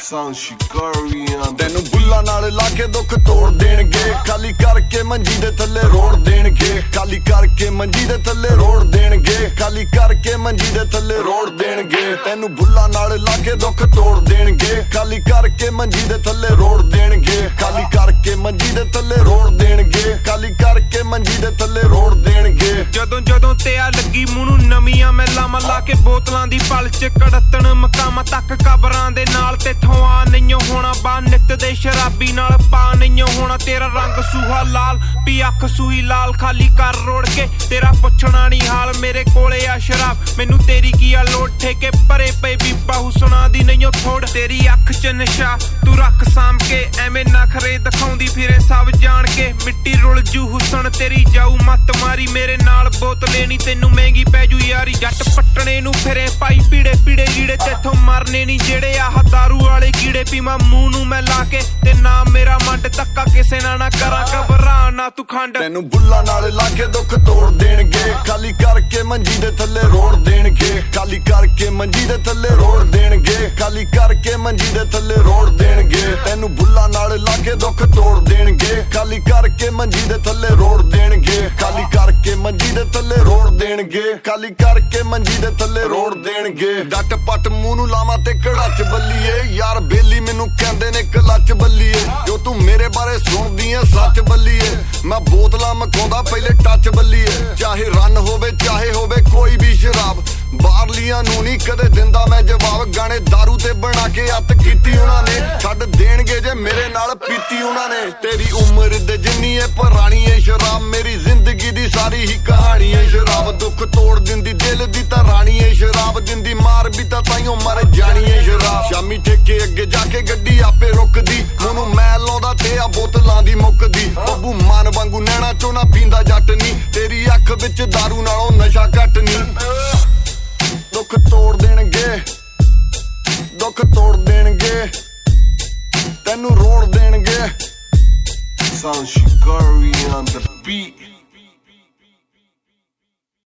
ਤੈਨੂੰ ਬੁੱਲਾਂ ਨਾਲ ਲਾ ਕੇ ਦੁੱਖ ਤੋੜ ਦੇਣਗੇ, ਖਾਲੀ ਕਰਕੇ ਮੰਜੀ ਦੇ ਥੱਲੇ ਰੋੜ ਦੇਣਗੇ, ਖਾਲੀ ਕਰਕੇ ਮੰਜੀ ਦੇ ਥੱਲੇ ਰੋੜ ਦੇਣਗੇ, ਖਾਲੀ ਕਰਕੇ ਮੰਜੀ ਦੇ ਥੱਲੇ ਰੋੜ ਦੇਣਗੇ। ਤੈਨੂੰ ਬੁੱਲਾਂ ਨਾਲ ਲਾ ਕੇ ਦੁੱਖ ਤੋੜ ਦੇਣਗੇ, ਖਾਲੀ ਕਰਕੇ ਮੰਜੀ ਦੇ ਥੱਲੇ ਰੋੜ ਦੇਣਗੇ, ਖਾਲੀ ਕਰਕੇ ਮੰਜੀ ਦੇ ਥੱਲੇ ਰੋੜ ਦੇਣਗੇ, ਖਾਲੀ ਕਰਕੇ ਮੰਜੀ ਦੇ ਥੱਲੇ ਰੋੜ ਦੇਣਗੇ। ਜਦੋਂ ਤੇ ਆ ਲੱਗੀ ਮੂੰਹ ਨੂੰ ਨਵੀਆਂ ਮੈਲਾਂ ਲਾ ਕੇ ਬੋਤਲਾਂ ਦੀ ਪਲ ਚ ਕੜਤਣ ਮਕਾਮਾਂ ਤੱਕ ਕਬਰਾਂ ਦੇ ਨਾਲ ਤੇਥੋਂ ਆ ਨਹੀਂ ਹੋਣਾ ਬਾ ਨਿੱਤ ਦੇ ਸ਼ਰਾਬੀ ਨਾਲ ਪਾ ਨਹੀਂ ਹੋਣਾ ਤੇਰਾ ਰੰਗ ਸੂਹਾ ਲਾਲ ਪੀ ਅੱਖ ਸੂਈ ਲਾਲ ਖਾਲੀ ਕਰ ਰੋੜ ਕੇ ਤੇਰਾ ਪੁੱਛਣਾ ਨਹੀਂ ਹਾਲ ਮੇਰੇ ਕੋਲੇ ਆ ਸ਼ਰਾਬ ਮੈਨੂੰ ਤੇਰੀ ਕੀ ਆ ਲੋੜ ਠੇਕੇ ਭਰੇ ਪਏ ਬੀਬਾ ਹੁਸਨਾ ਦੀ ਨਹੀਂ ਥੋੜ ਤੇਰੀ ਅੱਖ ਚ ਨਸ਼ਾ ਤੂੰ ਰੱਖ ਸਾਂਭ ਕੇ ਐਵੇਂ ਨਖਰੇ ਦਿਖਾਉਂਦੀ ਫਿਰੇ ਸਭ ਜਾਣ ਕੇ ਮਿੱਟੀ ਰੁਲ ਜੂ ਹੁਸਨ ਤੇਰੀ ਜਾਊ ਮੱਤ ਮਾਰੀ ਮੇਰੇ ਨਾਲ ਬੋਤਲੇ ਨੀ ਤੈਨੂੰ ਮਹਿੰਗੀ ਪੈ ਜੂ ਯਾਰੀ ਜੱਟ ਪੱਟਣੇ ਨੂੰ ਫਿਰੇ ਪਾਈ ਪੀੜੇ ਪੀੜੇ ਲੀੜੇ ਤੇਥੋਂ ਮਰਨੇ ਨੀ ਜਿਹੜੇ ਆਹ ਦਾਰੂ ਵਾਲੇ ਕੀੜੇ ਪੀਵਾਂ ਮੂੰਹ ਨੂੰ ਮੈਂ ਲਾ ਕੇ ਤੇ ਨਾ ਮੇਰਾ ਮੰਡ ਧੱਕਾ ਕਿਸੇ ਨਾਲ ਨਾ ਕਰਾਂ ਘਬਰਾ ਨਾ ਤੂੰ ਖੰਡ ਤੈਨੂੰ ਬੁੱਲਾਂ ਨਾਲ ਲਾ ਕੇ ਦੁੱਖ ਤੋੜ ਦੇਣਗੇ, ਖਾਲੀ ਕਰਕੇ ਮੰਜੀ ਦੇ ਥੱਲੇ ਰੋੜ ਦੇਣਗੇ, ਖਾਲੀ ਕਰਕੇ ਮੰਜੀ ਦੇ ਥੱਲੇ ਰੋੜ ਦੇਣਗੇ, ਖਾਲੀ ਕਰਕੇ ਮੰਜੀ ਦੇ ਥੱਲੇ ਰੋੜ ਦੇਣਗੇ। ਤੈਨੂੰ ਬੁੱਲਾਂ ਨਾਲ ਲਾ ਕੇ ਦੁੱਖ ਤੋੜ ਦੇਣਗੇ, ਖਾਲੀ ਕਰਕੇ ਮੰਜੀ ਦੇ ਥੱਲੇ ਰੋੜ ਦੇਣਗੇ, ਖਾਲੀ ਕਰਕੇ ਮੰਜੀ ਦੇ ਥੱਲੇ ਰੋੜ ਦੇਣਗੇ, ਖਾਲੀ ਕਰਕੇ ਮੰਜੀ ਦੇ ਥੱਲੇ ਰੋੜ ਦੇਣਗੇ। ਡੱਟ ਪੱਟ ਮੂੰਹ ਨੂੰ ਲਾਵਾਂ ਤੇ ਕੜਾਚ ਬੱਲੀਏ ਯਾਰ ਬੇਲੀ ਮੈਨੂੰ ਕਹਿੰਦੇ ਨੇ ਕਲੱਚ ਬੱਲੀਏ ਜੋ ਤੂੰ ਮੇਰੇ ਬਾਰੇ ਸੁਣਦੀ ਐ ਸੱਚ ਬੱਲੀਏ ਮੈਂ ਬੋਤਲਾਂ ਮਕਾਉਂਦਾ ਪਹਿਲੇ ਟੱਚ ਬੱਲੀਏ ਚਾਹੇ ਰਨ ਹੋਵੇ ਚਾਹੇ ਹੋਵੇ ਕੋਈ ਵੀ ਸ਼ਰਾਬ ਬਾਹਰਲੀਆਂ ਨੂੰ ਨਹੀਂ ਕਦੇ ਦਿੰਦਾ ਮੈਂ ਜਵਾਬ ਗਾਣੇ ਦਾਰੂ ਤੇ ਬਣਾ ਕੇ ਅੱਤ ਕੀਤੀ ਉਹਨਾਂ ਨੇ ਛੱਡ ਦੇਣਗੇ ਜੇ ਮੇਰੇ ਨਾਲ ਪੀਤੀ ਉਹਨਾਂ ਨੇ ਤੇਰੀ ਉਮਰ ਦੇ ਜਿੰਨੀ ਏ ਪੁਰਾਣੀ ਏ ਸ਼ਰਾਬ ਮੇਰੀ ਜ਼ਿੰਦਗੀ ਦੀ ਸਾਰੀ ਹੀ ਕਹਾਣੀ ਏ ਸ਼ਰਾਬ ਦੁੱਖ ਤੋੜ ਦਿੰਦੀ ਦਿਲ ਦੀ ਤਾਂ ਰਾਣੀ ਏ ਸ਼ਰਾਬ ਦਿੰਦੀ ਮਾਰ ਵੀ ਤਾਂ ਤਾਈਓ ਮਰ ਜਾਣੀ ਏ ਸ਼ਰਾਬ ਸ਼ਾਮੀ ਠੇਕੇ ਅੱਗੇ ਜਾ ਕੇ ਗੱਡੀ ਆਪੇ ਰੁਕਦੀ ਮੈਨੂੰ ਮੈਂ ਲਾਉਂਦਾ ਤੇ ਆ ਬੋਤਲਾਂ ਦੀ ਮੁੱਕਦੀ ਬੱਬੂ ਮਾਨ ਵਾਂਗੂ ਨੈਣਾ ਚੋਂ ਨਾ ਪੀਂਦਾ ਜੱਟ ਨੀ ਤੇਰੀ ਅੱਖ ਵਿੱਚ ਦਾਰੂ ਨਾਲੋਂ ਨਸ਼ਾ ਘੱਟ ਨੀ ਦੁੱਖ ਤੋੜ ਦੇਣਗੇ ਦੁੱਖ ਤੋੜ ਦੇਣਗੇ ਤੈਨੂੰ ਰੋੜ ਦੇਣਗੇ Sound Shikari on the beat